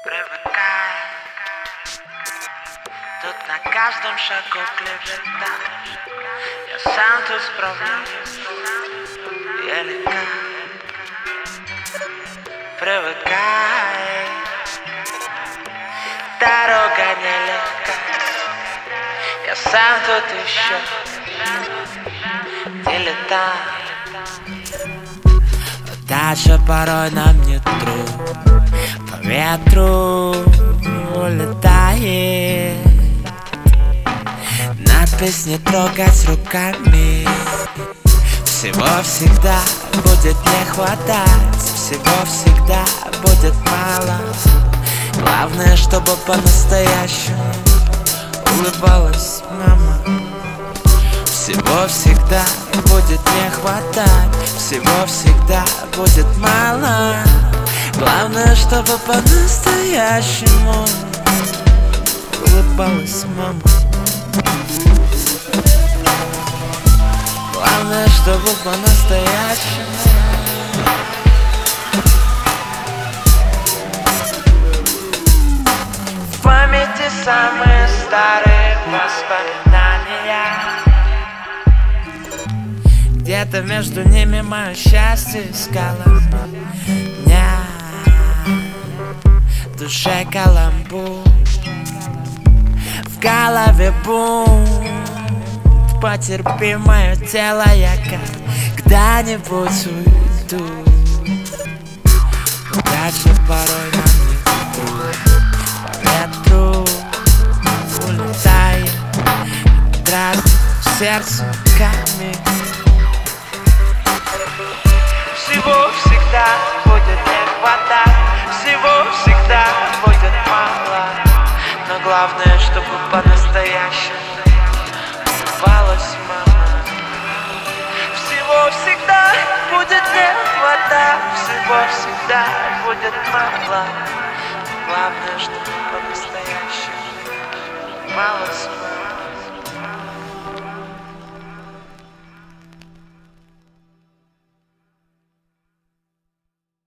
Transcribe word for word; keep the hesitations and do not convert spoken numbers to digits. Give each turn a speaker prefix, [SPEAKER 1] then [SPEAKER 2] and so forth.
[SPEAKER 1] Привыкай, тут на каждом шагу клевета. Я сам тут справляюсь, я легка. Привыкай, дорога нелегка. Я сам тут еще дилетант. Дальше порой нам не трудно, по ветру улетает. Надпись не трогать руками. Всего всегда будет не хватать, всего всегда будет мало. Главное, чтобы по-настоящему улыбалась мама. Всего всегда будет не хватать, всего всегда будет мало. Главное, чтобы по-настоящему улыбалась мама. Главное, чтобы по-настоящему. В памяти самые старые воспоминания. Где-то между ними мое счастье искала. Дня в душе каламбур, в голове бунт. Потерпи мое тело, я когда-нибудь уйду. Дальше порой нам не трудно, по ветру улетает. Дрожит в сердце камень. Всего всегда будет не хватать, всего всегда будет мало. Но главное, чтобы по-настоящему улыбалась мама. Всего всегда будет не хватать, всего всегда будет мало. Главное, чтобы по-настоящему улыбалась мама.